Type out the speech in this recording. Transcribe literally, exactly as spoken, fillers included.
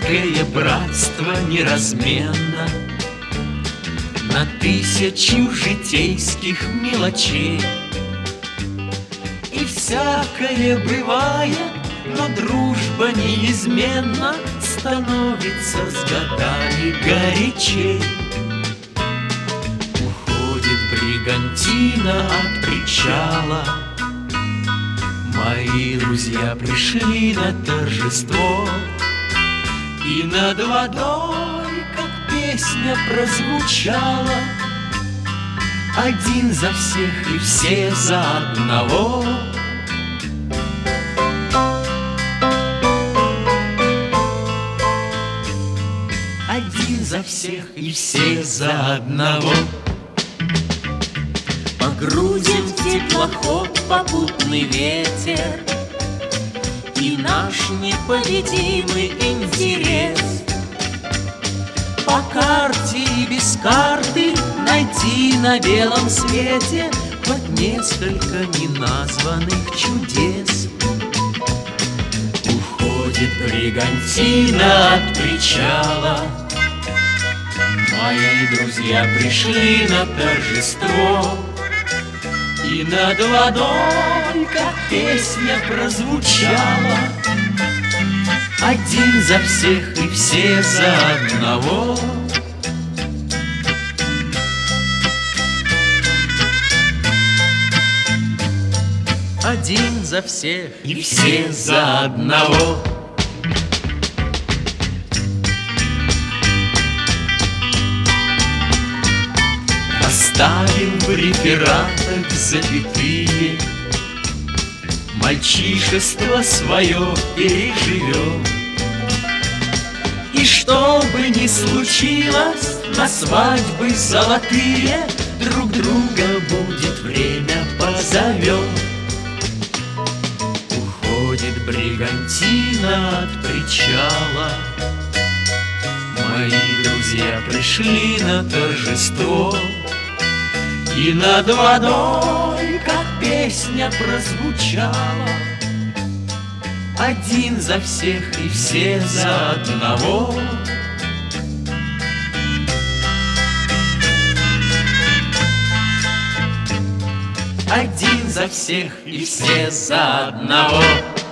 Дружеское братство неразменно на тысячу житейских мелочей. И всякое бывает, но дружба неизменно становится с годами горячей. Уходит бригантина от причала, мои друзья пришли на торжество, и над водой, как песня прозвучала, один за всех и все за одного. Один за всех и все за одного. Погрузим в теплоход попутный ветер и наш непобедимый интерес. По карте и без карты найти на белом свете хоть несколько неназванных чудес. Уходит бригантина от причала, мои друзья пришли на торжество, и над водой, как песня прозвучала, один за всех и все за одного. Один за всех и все за одного. Оставим в рефератах запятые, мальчишество свое переживем. И что бы ни случилось, на свадьбы золотые друг друга будет время позовем. Уходит бригантина от причала, мои друзья пришли на торжество, и над водой, как песня прозвучала, один за всех и все за одного. Один за всех и все за одного.